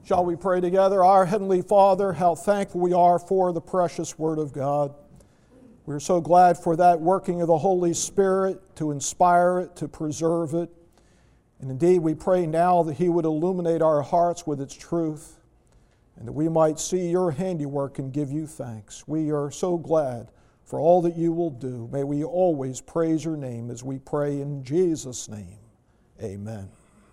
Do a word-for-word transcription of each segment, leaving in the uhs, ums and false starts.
Shall we pray together? Our Heavenly Father, how thankful we are for the precious Word of God. We're so glad for that working of the Holy Spirit to inspire it, to preserve it. And indeed, we pray now that He would illuminate our hearts with its truth and that we might see Your handiwork and give You thanks. We are so glad for all that You will do. May we always praise Your name as we pray in Jesus' name. Amen.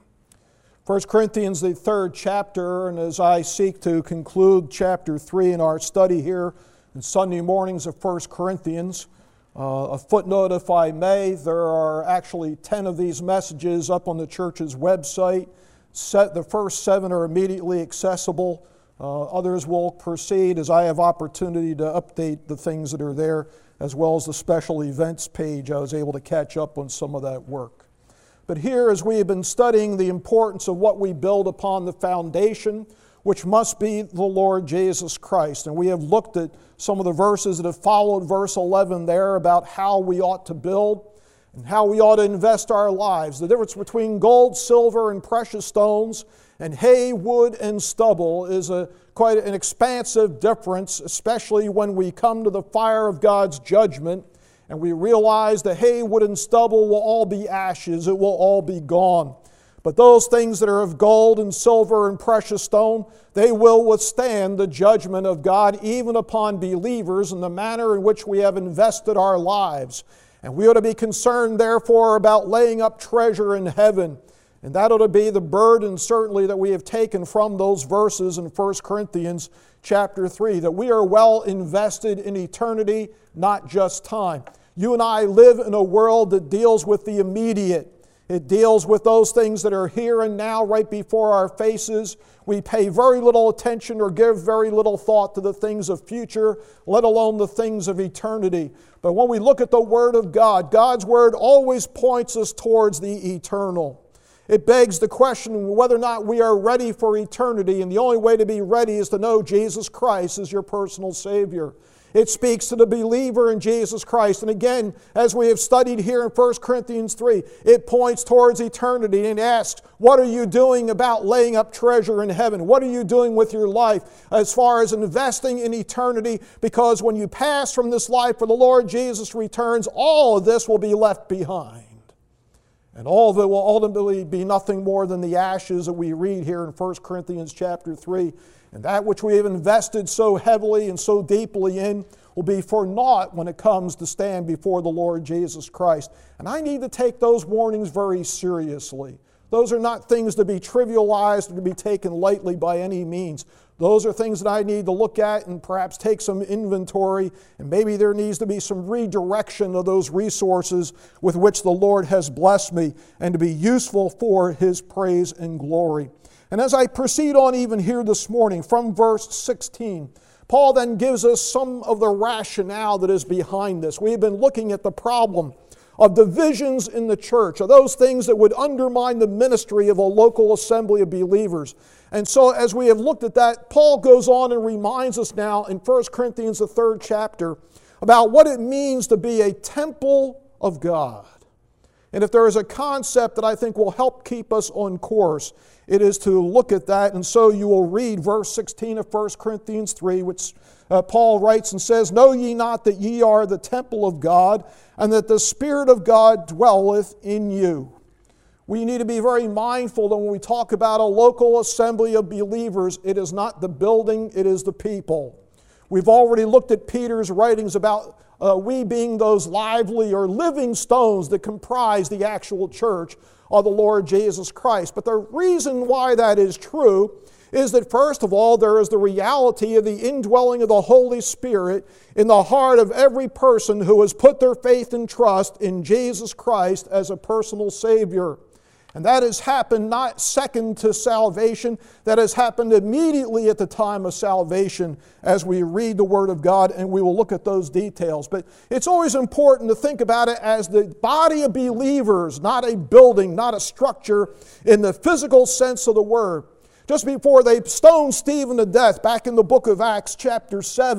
First Corinthians, the third chapter, and as I seek to conclude chapter three in our study here in Sunday mornings of First Corinthians, uh, a footnote if I may, there are actually ten of these messages up on the church's website. Set, the first seven are immediately accessible. Uh, others will proceed as I have opportunity to update the things that are there, as well as the special events page. I was able to catch up on some of that work. But here, as we have been studying the importance of what we build upon the foundation, which must be the Lord Jesus Christ. And we have looked at some of the verses that have followed verse eleven there about how we ought to build and how we ought to invest our lives. The difference between gold, silver, and precious stones and hay, wood, and stubble is a, quite an expansive difference, especially when we come to the fire of God's judgment and we realize the hay, wood, and stubble will all be ashes. It will all be gone. But those things that are of gold and silver and precious stone, they will withstand the judgment of God even upon believers in the manner in which we have invested our lives. And we ought to be concerned, therefore, about laying up treasure in heaven. And that ought to be the burden, certainly, that we have taken from those verses in First Corinthians chapter three, that we are well invested in eternity, not just time. You and I live in a world that deals with the immediate. It deals with those things that are here and now right before our faces. We pay very little attention or give very little thought to the things of future, let alone the things of eternity. But when we look at the Word of God, God's Word always points us towards the eternal. It begs the question whether or not we are ready for eternity, and the only way to be ready is to know Jesus Christ as your personal Savior. It speaks to the believer in Jesus Christ. And again, as we have studied here in First Corinthians three, it points towards eternity and asks, what are you doing about laying up treasure in heaven? What are you doing with your life as far as investing in eternity? Because when you pass from this life for the Lord Jesus returns, all of this will be left behind. And all of it will ultimately be nothing more than the ashes that we read here in First Corinthians chapter three. And that which we have invested so heavily and so deeply in will be for naught when it comes to stand before the Lord Jesus Christ. And I need to take those warnings very seriously. Those are not things to be trivialized or to be taken lightly by any means. Those are things that I need to look at and perhaps take some inventory, and maybe there needs to be some redirection of those resources with which the Lord has blessed me and to be useful for His praise and glory. And as I proceed on even here this morning from verse sixteen, Paul then gives us some of the rationale that is behind this. We've been looking at the problem of divisions in the church, of those things that would undermine the ministry of a local assembly of believers. And so as we have looked at that, Paul goes on and reminds us now in First Corinthians, the third chapter, about what it means to be a temple of God. And if there is a concept that I think will help keep us on course, it is to look at that. And so you will read verse sixteen of First Corinthians three, which uh, Paul writes and says, know ye not that ye are the temple of God, and that the Spirit of God dwelleth in you. We need to be very mindful that when we talk about a local assembly of believers, it is not the building, it is the people. We've already looked at Peter's writings about uh, we being those lively or living stones that comprise the actual church of the Lord Jesus Christ. But the reason why that is true is that first of all, there is the reality of the indwelling of the Holy Spirit in the heart of every person who has put their faith and trust in Jesus Christ as a personal Savior. And that has happened not second to salvation, that has happened immediately at the time of salvation as we read the Word of God, and we will look at those details. But it's always important to think about it as the body of believers, not a building, not a structure in the physical sense of the word. Just before they stoned Stephen to death back in the book of Acts chapter seven,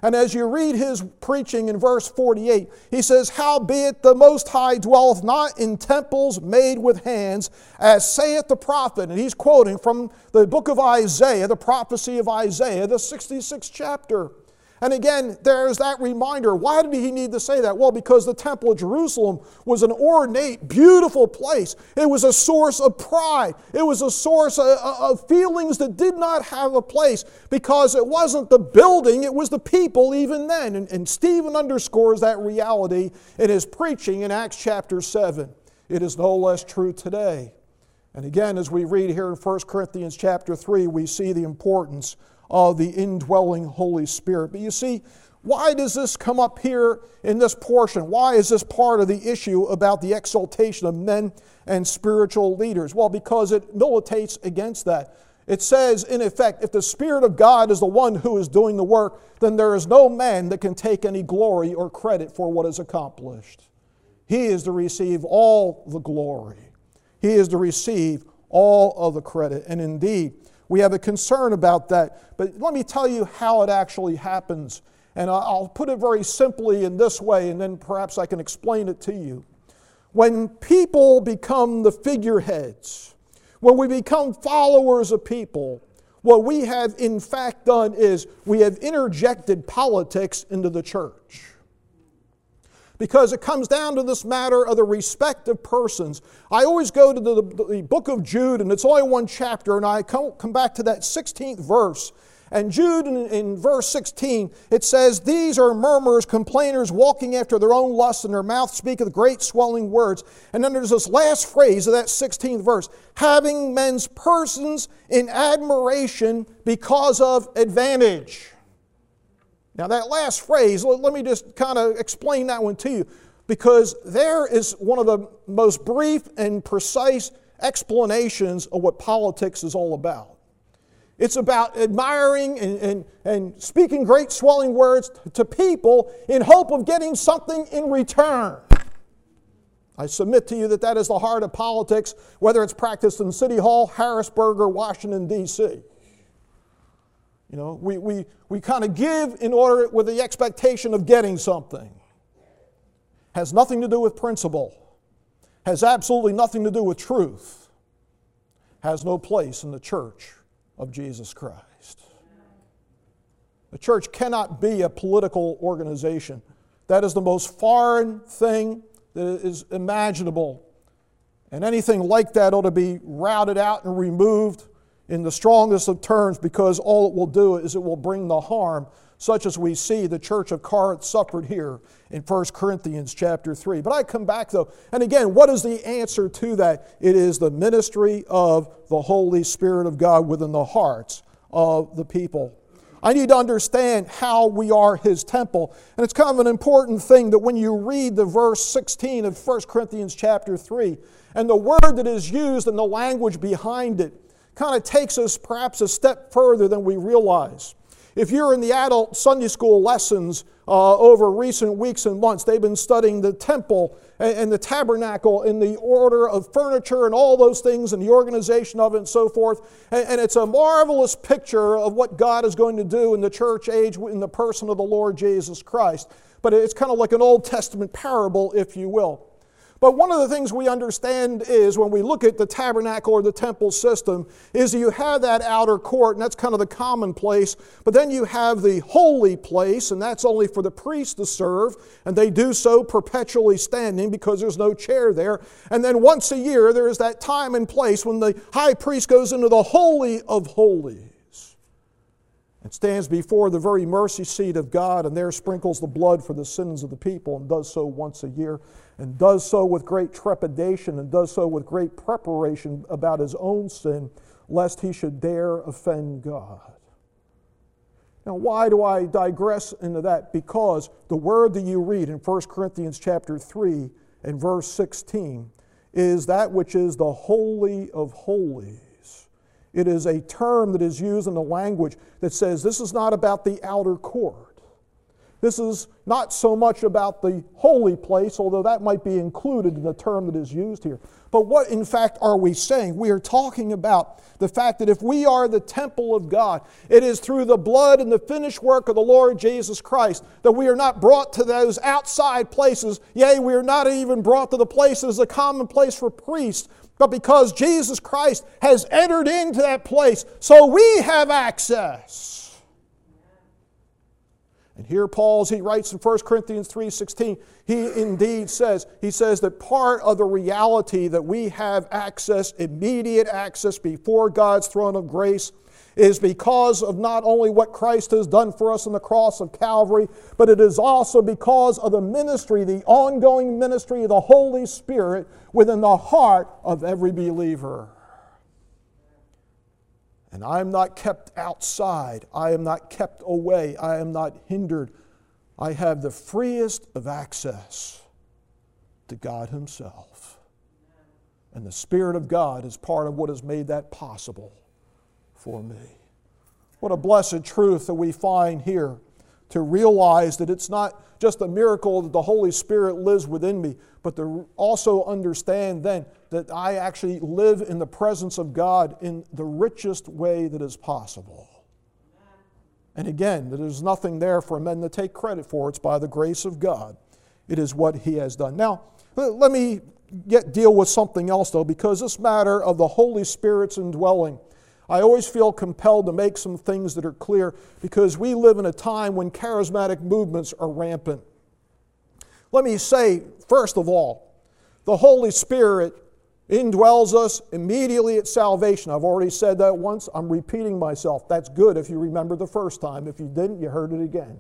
And as you read his preaching in verse forty-eight, he says, "Howbeit the Most High dwelleth not in temples made with hands, as saith the prophet." And he's quoting from the book of Isaiah, the prophecy of Isaiah, the sixty-sixth chapter. And again, there's that reminder. Why did he need to say that? Well, because the Temple of Jerusalem was an ornate, beautiful place. It was a source of pride. It was a source of, of feelings that did not have a place, because it wasn't the building, it was the people even then. And, and Stephen underscores that reality in his preaching in Acts chapter seven. It is no less true today. And again, as we read here in First Corinthians chapter three, we see the importance of the indwelling Holy Spirit. But you see, why does this come up here in this portion? Why is this part of the issue about the exaltation of men and spiritual leaders? Well, because it militates against that. It says, in effect, if the Spirit of God is the one who is doing the work, then there is no man that can take any glory or credit for what is accomplished. He is to receive all the glory. He is to receive all of the credit. And indeed, we have a concern about that. But let me tell you how it actually happens. And I'll put it very simply in this way, and then perhaps I can explain it to you. When people become the figureheads, when we become followers of people, what we have in fact done is we have interjected politics into the church. Because it comes down to this matter of the respect of persons. I always go to the, the book of Jude, and it's only one chapter, and I come, come back to that sixteenth verse. And Jude, in, in verse sixteen, it says, "These are murmurers, complainers, walking after their own lusts, and their mouth speaketh great swelling words." And then there's this last phrase of that sixteenth verse, "having men's persons in admiration because of advantage." Now that last phrase, let me just kind of explain that one to you, because there is one of the most brief and precise explanations of what politics is all about. It's about admiring and, and, and speaking great swelling words to people in hope of getting something in return. I submit to you that that is the heart of politics, whether it's practiced in City Hall, Harrisburg, or Washington, D C You know, we, we, we kind of give in order with the expectation of getting something. Has nothing to do with principle. Has absolutely nothing to do with truth. Has no place in the church of Jesus Christ. The church cannot be a political organization. That is the most foreign thing that is imaginable. And anything like that ought to be routed out and removed in the strongest of terms, because all it will do is it will bring the harm, such as we see the church of Corinth suffered here in First Corinthians chapter three. But I come back though, and again, what is the answer to that? It is the ministry of the Holy Spirit of God within the hearts of the people. I need to understand how we are His temple. And it's kind of an important thing that when you read the verse sixteen of First Corinthians chapter three, and the word that is used and the language behind it kind of takes us perhaps a step further than we realize. If you're in the adult Sunday school lessons uh, over recent weeks and months, they've been studying the temple and, and the tabernacle and the order of furniture and all those things and the organization of it and so forth. And, and it's a marvelous picture of what God is going to do in the church age in the person of the Lord Jesus Christ. But it's kind of like an Old Testament parable, if you will. But one of the things we understand is when we look at the tabernacle or the temple system is you have that outer court, and that's kind of the common place. But then you have the holy place, and that's only for the priests to serve, and they do so perpetually standing because there's no chair there. And then once a year there is that time and place when the high priest goes into the Holy of Holies and stands before the very mercy seat of God, and there sprinkles the blood for the sins of the people, and does so once a year, and does so with great trepidation, and does so with great preparation about his own sin, lest he should dare offend God. Now, why do I digress into that? Because the word that you read in First Corinthians chapter three and verse sixteen is that which is the Holy of Holies. It is a term that is used in the language that says this is not about the outer court. This is not so much about the holy place, although that might be included in the term that is used here. But what, in fact, are we saying? We are talking about the fact that if we are the temple of God, it is through the blood and the finished work of the Lord Jesus Christ that we are not brought to those outside places. Yea, we are not even brought to the places, a common place for priests, but because Jesus Christ has entered into that place, so we have access. And here Paul, as he writes in First Corinthians three sixteen, he indeed says, he says that part of the reality that we have access, immediate access before God's throne of grace, is because of not only what Christ has done for us on the cross of Calvary, but it is also because of the ministry, the ongoing ministry of the Holy Spirit within the heart of every believer. And I am not kept outside. I am not kept away. I am not hindered. I have the freest of access to God Himself. And the Spirit of God is part of what has made that possible for me. What a blessed truth that we find here, to realize that it's not just a miracle that the Holy Spirit lives within me, but to also understand then that I actually live in the presence of God in the richest way that is possible. And again, that there's nothing there for men to take credit for. It's by the grace of God. It is what He has done. Now, let me get deal with something else, though, because this matter of the Holy Spirit's indwelling, I always feel compelled to make some things that are clear, because we live in a time when charismatic movements are rampant. Let me say, first of all, the Holy Spirit indwells us immediately at salvation. I've already said that once. I'm repeating myself. That's good if you remember the first time. If you didn't, you heard it again.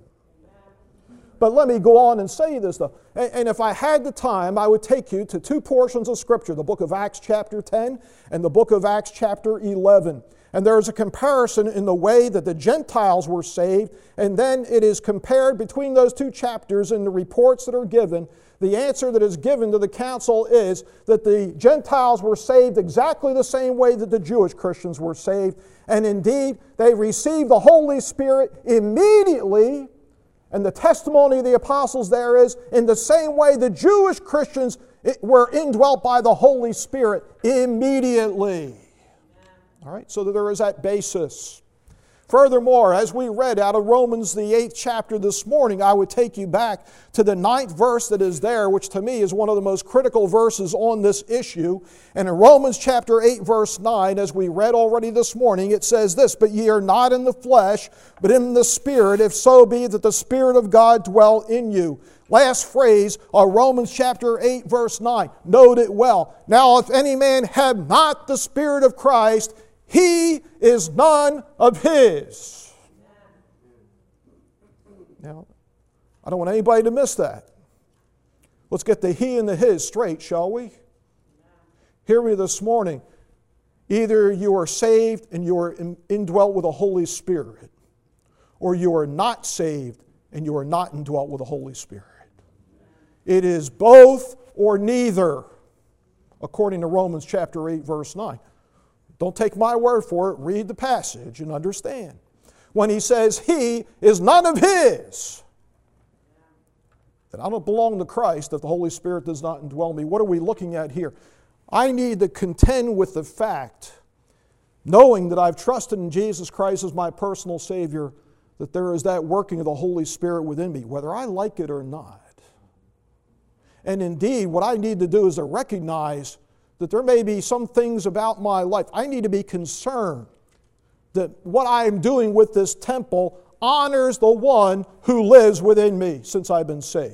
But let me go on and say this, though. And, and if I had the time, I would take you to two portions of Scripture, the book of Acts chapter ten and the book of Acts chapter eleven. And there is a comparison in the way that the Gentiles were saved, and then it is compared between those two chapters in the reports that are given. The answer that is given to the council is that the Gentiles were saved exactly the same way that the Jewish Christians were saved. And indeed, they received the Holy Spirit immediately. And the testimony of the apostles there is, in the same way the Jewish Christians were indwelt by the Holy Spirit immediately. All right, so there is that basis. Furthermore, as we read out of Romans, the eighth chapter this morning, I would take you back to the ninth verse that is there, which to me is one of the most critical verses on this issue. And in Romans chapter eight, verse nine, as we read already this morning, it says this, "But ye are not in the flesh, but in the Spirit, if so be that the Spirit of God dwell in you." Last phrase of Romans chapter eight, verse nine. Note it well. "Now if any man have not the Spirit of Christ, he is none of His." Now, I don't want anybody to miss that. Let's get the he and the his straight, shall we? Hear me this morning. Either you are saved and you are indwelt with the Holy Spirit, or you are not saved and you are not indwelt with the Holy Spirit. It is both or neither, according to Romans chapter eight, verse nine. Don't take my word for it. Read the passage and understand. When he says he is none of his, that I don't belong to Christ if the Holy Spirit does not indwell me. What are we looking at here? I need to contend with the fact, knowing that I've trusted in Jesus Christ as my personal Savior, that there is that working of the Holy Spirit within me, whether I like it or not. And indeed, what I need to do is to recognize that there may be some things about my life. I need to be concerned that what I am doing with this temple honors the one who lives within me since I've been saved.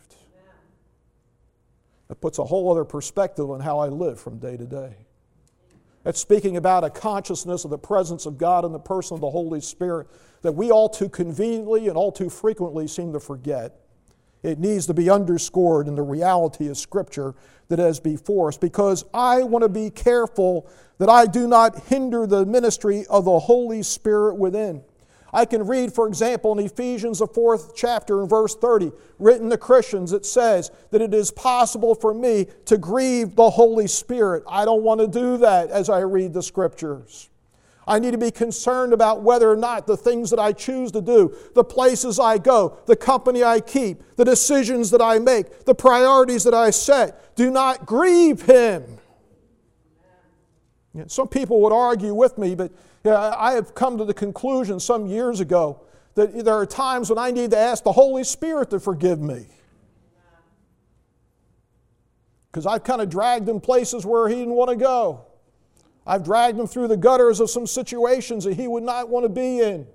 That puts a whole other perspective on how I live from day to day. That's speaking about a consciousness of the presence of God in the person of the Holy Spirit that we all too conveniently and all too frequently seem to forget. It needs to be underscored in the reality of Scripture that is before us, because I want to be careful that I do not hinder the ministry of the Holy Spirit within. I can read, for example, in Ephesians, the fourth chapter, in verse thirty, written to Christians, it says that it is possible for me to grieve the Holy Spirit. I don't want to do that as I read the Scriptures. I need to be concerned about whether or not the things that I choose to do, the places I go, the company I keep, the decisions that I make, the priorities that I set, do not grieve Him. You know, some people would argue with me, but you know, I have come to the conclusion some years ago that there are times when I need to ask the Holy Spirit to forgive me. Because I've kind of dragged him places where He didn't want to go. I've dragged him through the gutters of some situations that he would not want to be in.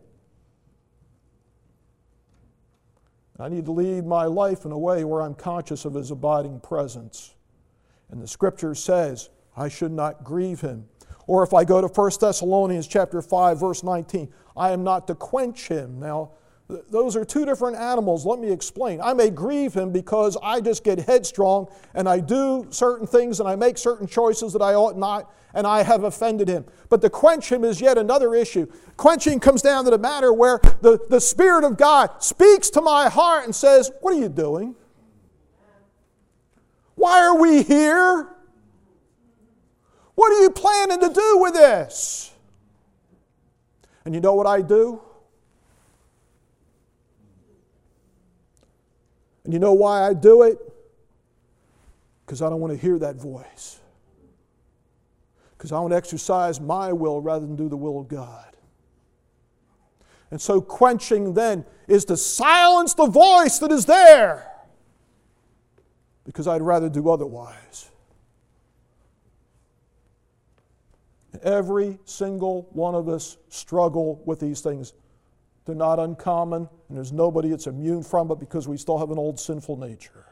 I need to lead my life in a way where I'm conscious of His abiding presence. And the Scripture says, I should not grieve Him. Or if I go to First Thessalonians chapter five, verse nineteen, I am not to quench Him. Now, th- those are two different animals. Let me explain. I may grieve Him because I just get headstrong and I do certain things and I make certain choices that I ought not, and I have offended Him. But to quench Him is yet another issue. Quenching comes down to the matter where the, the Spirit of God speaks to my heart and says, what are you doing? Why are we here? What are you planning to do with this? And you know what I do? And you know why I do it? Because I don't want to hear that voice. Because I want to exercise my will rather than do the will of God. And so quenching then is to silence the voice that is there. Because I'd rather do otherwise. Every single one of us struggle with these things. They're not uncommon, and there's nobody that's immune from it because we still have an old sinful nature.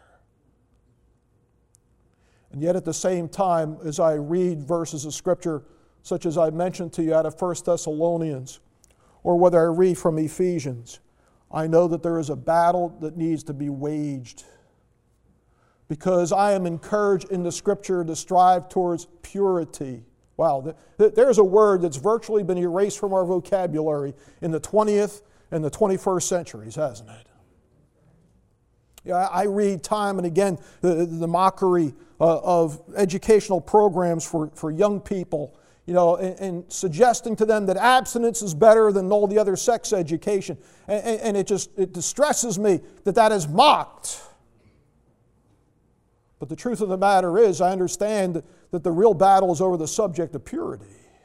And yet at the same time, as I read verses of Scripture, such as I mentioned to you out of First Thessalonians, or whether I read from Ephesians, I know that there is a battle that needs to be waged. Because I am encouraged in the Scripture to strive towards purity. Wow, there's a word that's virtually been erased from our vocabulary in the twentieth and the twenty-first centuries, hasn't it? Yeah, I read time and again the, the mockery uh, of educational programs for, for young people, you know, and, and suggesting to them that abstinence is better than all the other sex education. And, and it just it distresses me that that is mocked. But the truth of the matter is, I understand that the real battle is over the subject of purity.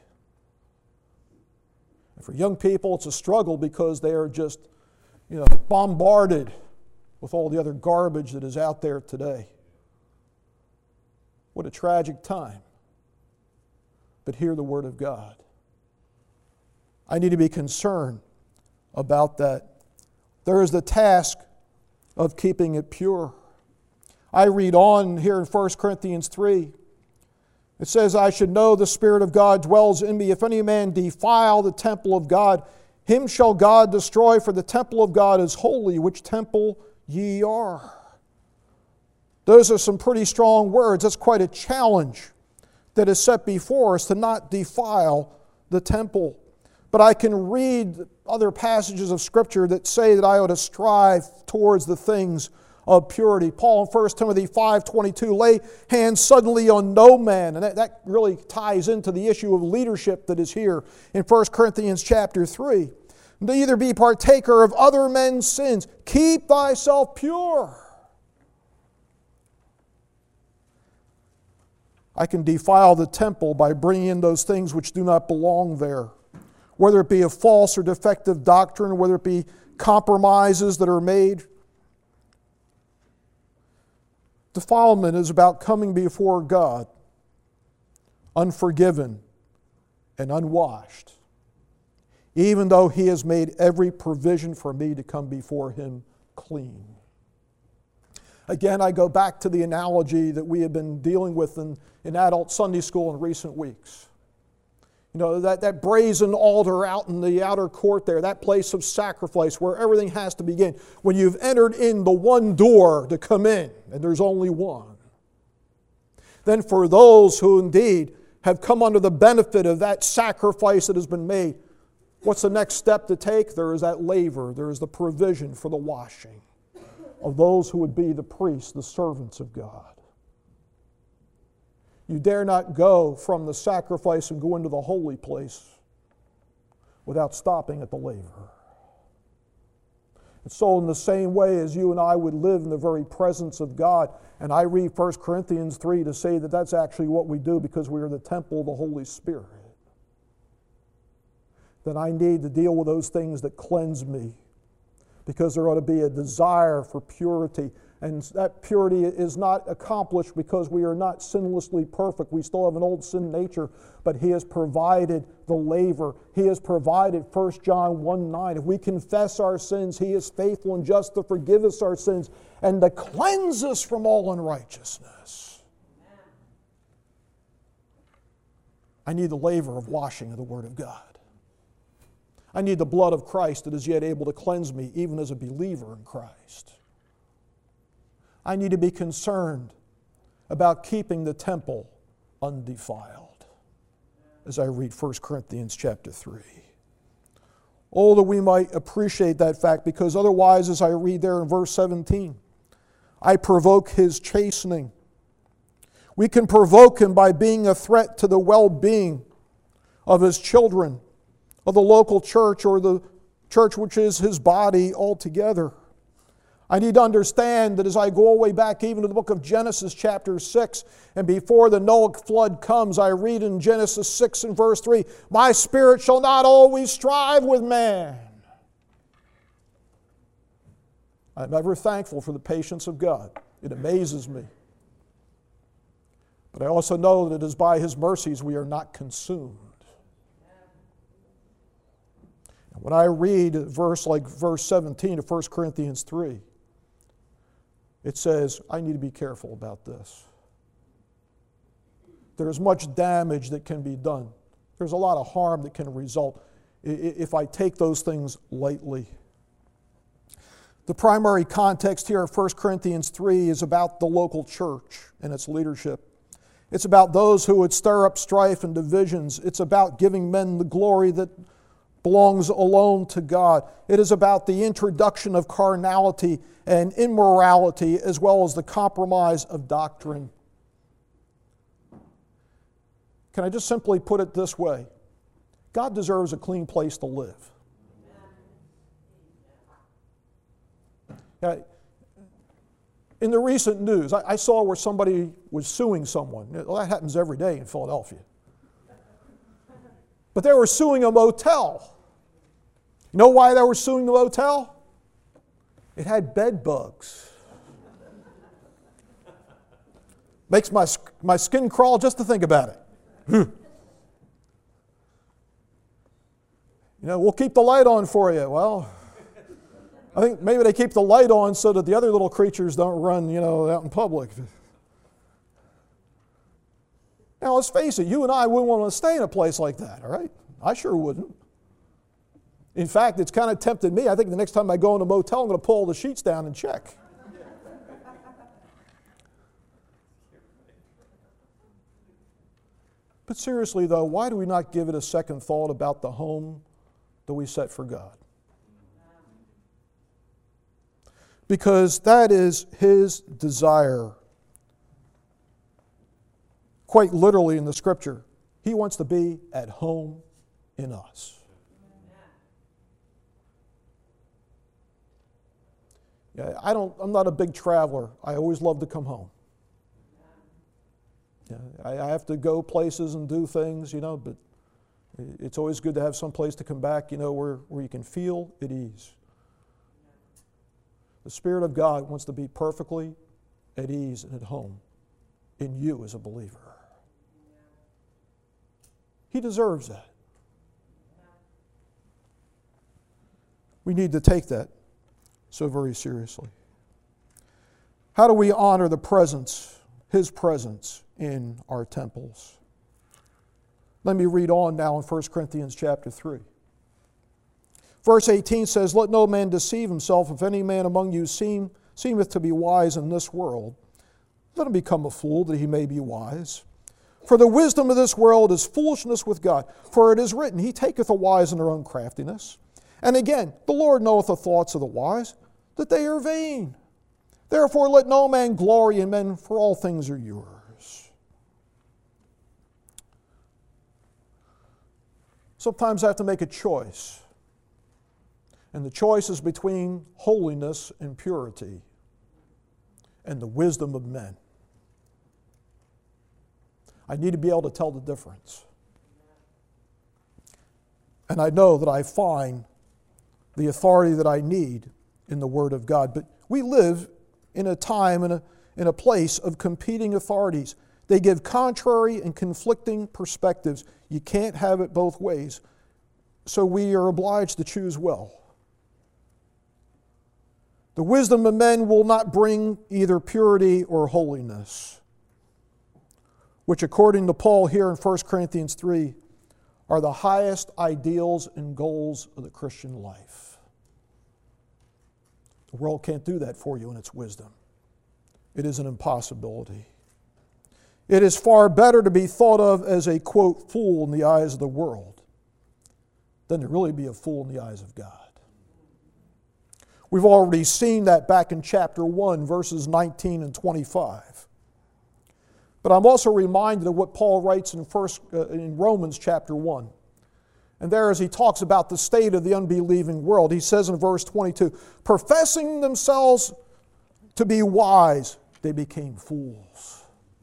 And for young people, it's a struggle because they are just, you know, bombarded with all the other garbage that is out there today. What a tragic time. But hear the Word of God. I need to be concerned about that. There is the task of keeping it pure. I read on here in First Corinthians three. It says, I should know the Spirit of God dwells in me. If any man defile the temple of God, him shall God destroy, for the temple of God is holy, which temple ye are. Those are some pretty strong words. That's quite a challenge that is set before us to not defile the temple. But I can read other passages of Scripture that say that I ought to strive towards the things of purity. Paul in First Timothy five twenty-two, lay hands suddenly on no man. And that, that really ties into the issue of leadership that is here in First Corinthians chapter three. Neither be partaker of other men's sins. Keep thyself pure. I can defile the temple by bringing in those things which do not belong there. Whether it be a false or defective doctrine, whether it be compromises that are made. Defilement is about coming before God unforgiven and unwashed, even though He has made every provision for me to come before Him clean. Again, I go back to the analogy that we have been dealing with in, in adult Sunday school in recent weeks. You know, that, that brazen altar out in the outer court there, that place of sacrifice where everything has to begin. When you've entered in the one door to come in, and there's only one. Then for those who indeed have come under the benefit of that sacrifice that has been made, what's the next step to take? There is that laver, there is the provision for the washing of those who would be the priests, the servants of God. You dare not go from the sacrifice and go into the holy place without stopping at the laver. And so in the same way as you and I would live in the very presence of God, and I read First Corinthians three to say that that's actually what we do because we are the temple of the Holy Spirit, then I need to deal with those things that cleanse me, because there ought to be a desire for purity. And that purity is not accomplished because we are not sinlessly perfect. We still have an old sin nature, but He has provided the laver. He has provided First John one nine. If we confess our sins, He is faithful and just to forgive us our sins and to cleanse us from all unrighteousness. I need the laver of washing of the Word of God. I need the blood of Christ that is yet able to cleanse me even as a believer in Christ. I need to be concerned about keeping the temple undefiled as I read First Corinthians chapter three. Oh, that we might appreciate that fact, because otherwise, as I read there in verse seventeen, I provoke His chastening. We can provoke Him by being a threat to the well-being of His children, of the local church or the church which is His body altogether. I need to understand that as I go all the way back even to the book of Genesis chapter six, and before the Noahic flood comes, I read in Genesis six and verse three, my spirit shall not always strive with man. I'm ever thankful for the patience of God. It amazes me. But I also know that it is by His mercies we are not consumed. And when I read a verse like verse seventeen of First Corinthians three, it says, I need to be careful about this. There's much damage that can be done. There's a lot of harm that can result if I take those things lightly. The primary context here of First Corinthians three is about the local church and its leadership. It's about those who would stir up strife and divisions. It's about giving men the glory that belongs alone to God. It is about the introduction of carnality and immorality, as well as the compromise of doctrine. Can I just simply put it this way? God deserves a clean place to live. Now, in the recent news, I, I saw where somebody was suing someone. Well, that happens every day in Philadelphia. But they were suing a motel. You know why they were suing the motel? It had bed bugs. Makes my, my skin crawl just to think about it. You know, we'll keep the light on for you. Well, I think maybe they keep the light on so that the other little creatures don't run, you know, out in public. Now, let's face it, you and I wouldn't want to stay in a place like that, all right? I sure wouldn't. In fact, it's kind of tempted me. I think the next time I go in a motel, I'm going to pull the sheets down and check. But seriously, though, why do we not give it a second thought about the home that we set for God? Because that is His desire. Quite literally in the Scripture, He wants to be at home in us. Yeah, I don't, I'm not a big traveler. I always love to come home. Yeah, I, I have to go places and do things, you know, but it's always good to have some place to come back, you know, where, where you can feel at ease. The Spirit of God wants to be perfectly at ease and at home in you as a believer. He deserves that. We need to take that so very seriously. How do we honor the presence, His presence in our temples? Let me read on now in First Corinthians chapter three. Verse eighteen says, let no man deceive himself. If any man among you seem, seemeth to be wise in this world, let him become a fool that he may be wise. For the wisdom of this world is foolishness with God. For it is written, He taketh the wise in their own craftiness. And again, the Lord knoweth the thoughts of the wise, that they are vain. Therefore let no man glory in men, for all things are yours. sometimes I have to make a choice. And the choice is between holiness and purity and the wisdom of men. I need to be able to tell the difference. And I know that I find the authority that I need in the Word of God. But we live in a time, in a, in a place of competing authorities. They give contrary and conflicting perspectives. You can't have it both ways. So we are obliged to choose well. The wisdom of men will not bring either purity or holiness, which according to Paul here in First Corinthians three, are the highest ideals and goals of the Christian life. The world can't do that for you in its wisdom. It is an impossibility. It is far better to be thought of as a, quote, fool in the eyes of the world than to really be a fool in the eyes of God. We've already seen that back in chapter one, verses nineteen and twenty-five. But I'm also reminded of what Paul writes in, first, uh, in Romans chapter one. And there, as he talks about the state of the unbelieving world, he says in verse twenty-two, professing themselves to be wise, they became fools.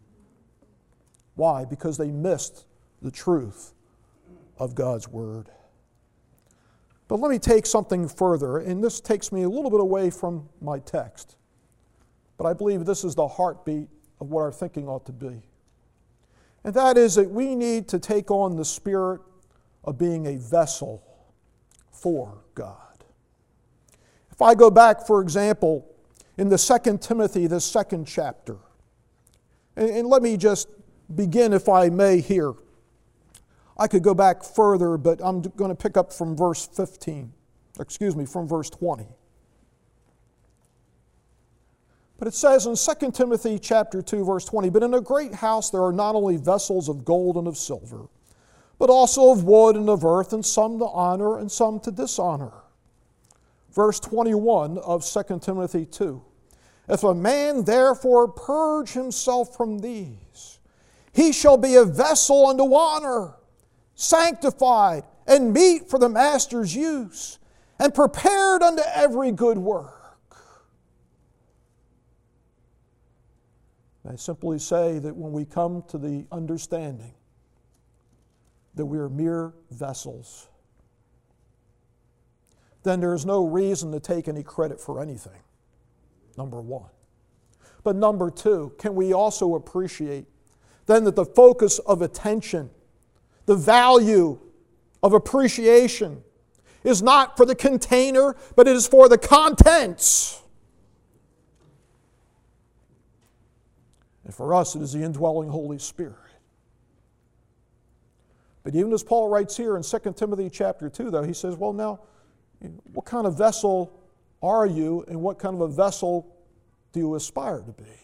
Why? Because they missed the truth of God's Word. But let me take something further, and this takes me a little bit away from my text. But I believe this is the heartbeat of what our thinking ought to be. And that is that we need to take on the spirit of being a vessel for God. If I go back, for example, in the Second Timothy, the second chapter, and, and let me just begin, if I may, here. I could go back further, but I'm going to pick up from verse fifteen. Excuse me, from verse twenty. But it says in Second Timothy chapter two, verse twenty, but in a great house there are not only vessels of gold and of silver, but also of wood and of earth, and some to honor and some to dishonor. Verse twenty-one of Second Timothy two. If a man therefore purge himself from these, he shall be a vessel unto honor, sanctified, and meet for the master's use, and prepared unto every good work. I simply say that when we come to the understanding that we are mere vessels, then there is no reason to take any credit for anything, number one. But number two, can we also appreciate then that the focus of attention, the value of appreciation, is not for the container, but it is for the contents. And for us, it is the indwelling Holy Spirit. But even as Paul writes here in Second Timothy chapter two, though, he says, well, now, what kind of vessel are you, and what kind of a vessel do you aspire to be?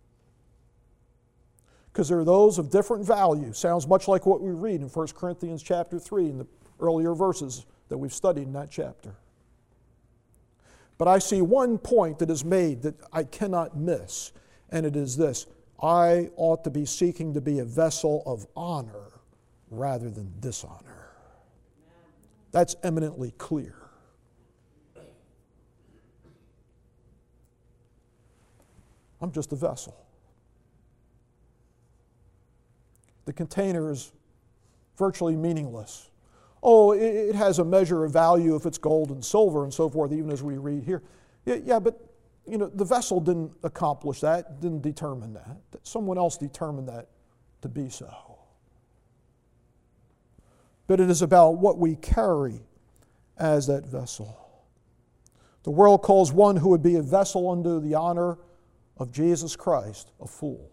Because there are those of different value. Sounds much like what we read in First Corinthians chapter three in the earlier verses that we've studied in that chapter. But I see one point that is made that I cannot miss, and it is this: I ought to be seeking to be a vessel of honor rather than dishonor. That's eminently clear. I'm just a vessel. The container is virtually meaningless. Oh, it has a measure of value if it's gold and silver and so forth, even as we read here. Yeah, but you know, the vessel didn't accomplish that, didn't determine that. Someone else determined that to be so. But it is about what we carry as that vessel. The world calls one who would be a vessel unto the honor of Jesus Christ a fool.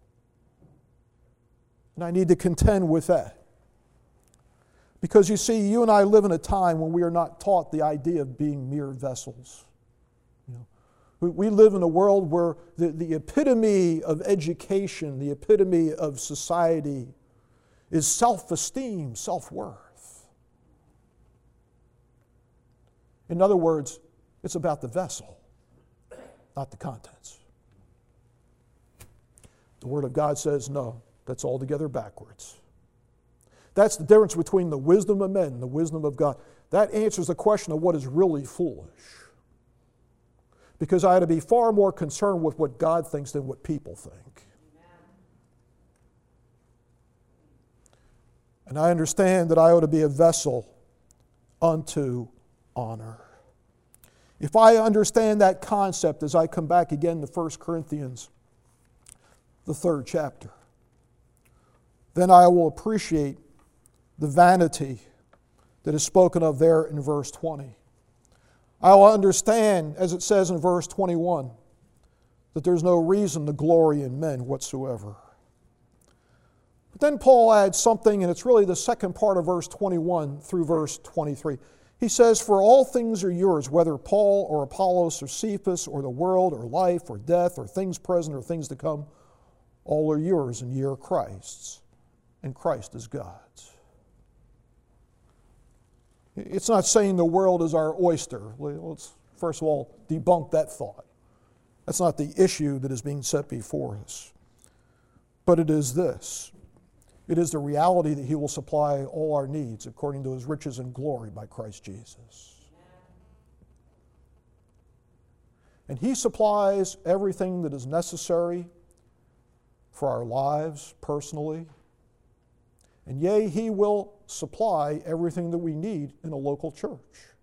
And I need to contend with that. Because you see, you and I live in a time when we are not taught the idea of being mere vessels. You know, we, we live in a world where the, the epitome of education, the epitome of society is self-esteem, self-worth. In other words, it's about the vessel, not the contents. The Word of God says no. That's altogether backwards. That's the difference between the wisdom of men and the wisdom of God. That answers the question of what is really foolish. Because I ought to be far more concerned with what God thinks than what people think. And I understand that I ought to be a vessel unto honor. If I understand that concept as I come back again to First Corinthians, the third chapter, then I will appreciate the vanity that is spoken of there in verse twenty. I will understand, as it says in verse twenty-one, that there's no reason to glory in men whatsoever. But then Paul adds something, and it's really the second part of verse twenty-one through verse twenty-three. He says, "For all things are yours, whether Paul or Apollos or Cephas or the world or life or death or things present or things to come, all are yours, and ye are Christ's, and Christ is God's." It's not saying the world is our oyster. Let's first of all debunk that thought. That's not the issue that is being set before us. But it is this. It is the reality that He will supply all our needs according to His riches and glory by Christ Jesus. And He supplies everything that is necessary for our lives personally. And yea, He will supply everything that we need in a local church.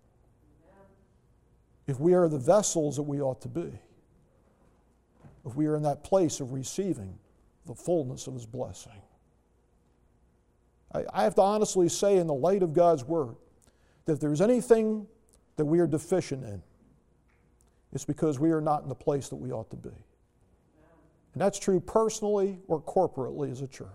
If we are the vessels that we ought to be. If we are in that place of receiving the fullness of His blessing. I, I have to honestly say, in the light of God's Word, that if there's anything that we are deficient in, it's because we are not in the place that we ought to be. And that's true personally or corporately as a church.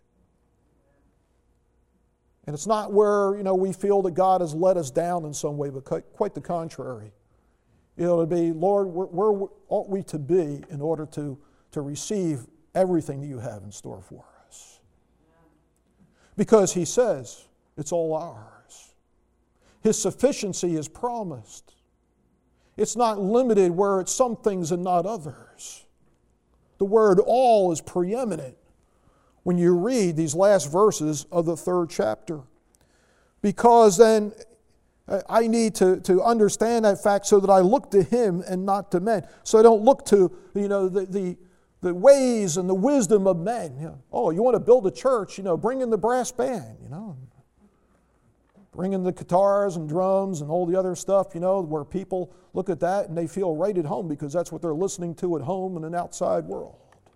And it's not where, you know, we feel that God has let us down in some way, but quite the contrary. You know, to be, Lord, where, where ought we to be in order to, to receive everything that you have in store for us? Because He says it's all ours. His sufficiency is promised. It's not limited where it's some things and not others. The word all is preeminent when you read these last verses of the third chapter. Because then I need to, to understand that fact so that I look to Him and not to men. So I don't look to, you know, the, the, the ways and the wisdom of men. You know, oh, you want to build a church, you know, bring in the brass band, you know. Bring in the guitars and drums and all the other stuff, you know, where people look at that and they feel right at home because that's what they're listening to at home in an outside world.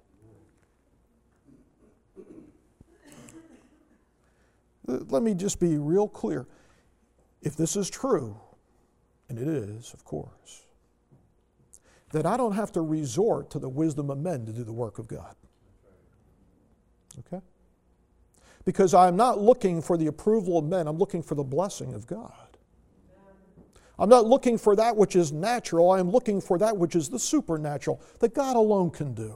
Let me just be real clear. If this is true, and it is, of course, then I don't have to resort to the wisdom of men to do the work of God. Okay? Because I'm not looking for the approval of men, I'm looking for the blessing of God. I'm not looking for that which is natural, I am looking for that which is the supernatural, that God alone can do.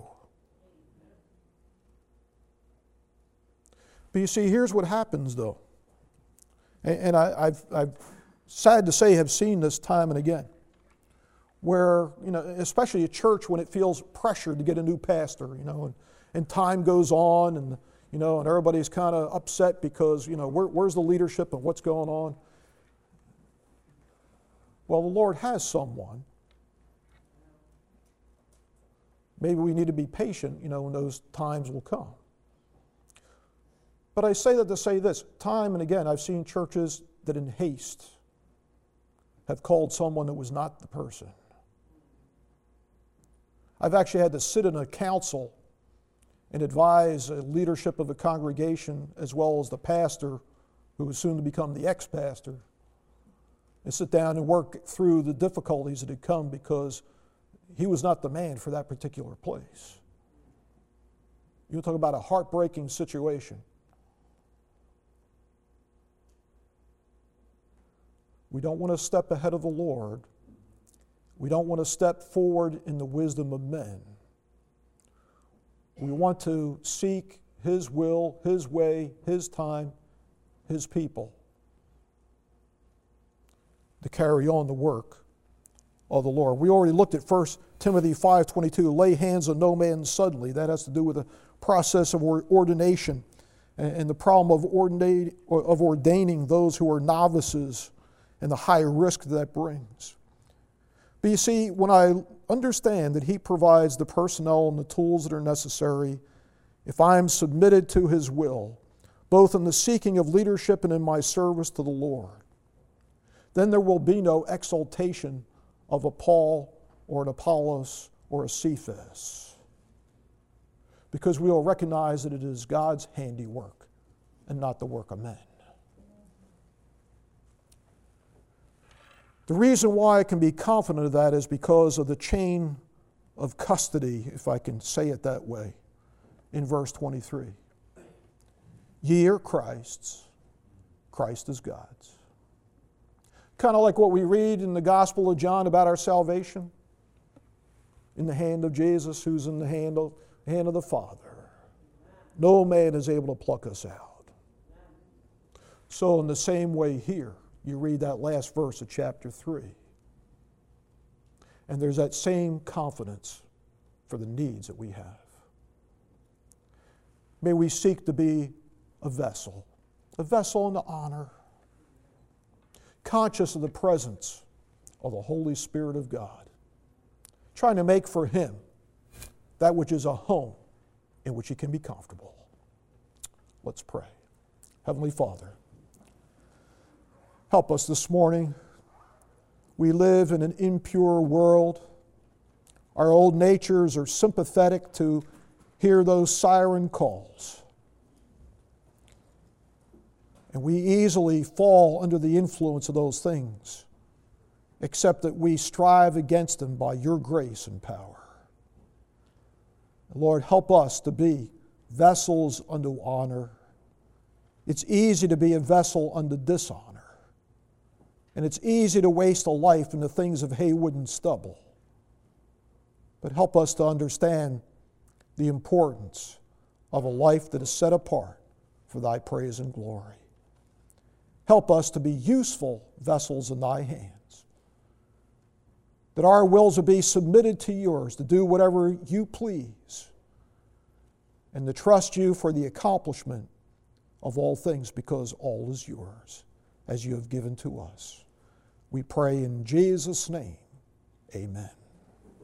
But you see, here's what happens though. And, and I, I've, I've, sad to say, have seen this time and again. Where, you know, especially a church when it feels pressured to get a new pastor, you know, and, and time goes on and, you know, and everybody's kind of upset because, you know, where, where's the leadership and what's going on? Well, the Lord has someone. Maybe we need to be patient, you know, when those times will come. But I say that to say this, time and again, I've seen churches that in haste have called someone that was not the person. I've actually had to sit in a council and advise a leadership of a congregation as well as the pastor, who was soon to become the ex-pastor, and sit down and work through the difficulties that had come because he was not the man for that particular place. You talk about a heartbreaking situation. We don't want to step ahead of the Lord. We don't want to step forward in the wisdom of men. We want to seek His will, His way, His time, His people to carry on the work of the Lord. We already looked at First Timothy five twenty-two, lay hands on no man suddenly. That has to do with the process of ordination and the problem of ordaining, of ordaining those who are novices and the high risk that brings. But you see, when I understand that He provides the personnel and the tools that are necessary, if I am submitted to His will, both in the seeking of leadership and in my service to the Lord, then there will be no exaltation of a Paul or an Apollos or a Cephas, because we will recognize that it is God's handiwork and not the work of men. The reason why I can be confident of that is because of the chain of custody, if I can say it that way, in verse twenty-three. Ye are Christ's, Christ is God's. Kind of like what we read in the Gospel of John about our salvation. In the hand of Jesus, who's in the hand of, hand of the Father. No man is able to pluck us out. So in the same way here, you read that last verse of chapter three. And there's that same confidence for the needs that we have. May we seek to be a vessel, a vessel in honor, conscious of the presence of the Holy Spirit of God, trying to make for Him that which is a home in which He can be comfortable. Let's pray. Heavenly Father, help us this morning. We live in an impure world. Our old natures are sympathetic to hear those siren calls. And we easily fall under the influence of those things, except that we strive against them by Your grace and power. Lord, help us to be vessels unto honor. It's easy to be a vessel unto dishonor. And it's easy to waste a life in the things of hay, wood, and stubble. But help us to understand the importance of a life that is set apart for Thy praise and glory. Help us to be useful vessels in Thy hands, that our wills will be submitted to Yours, to do whatever You please, and to trust You for the accomplishment of all things, because all is Yours, as You have given to us. We pray in Jesus' name, amen.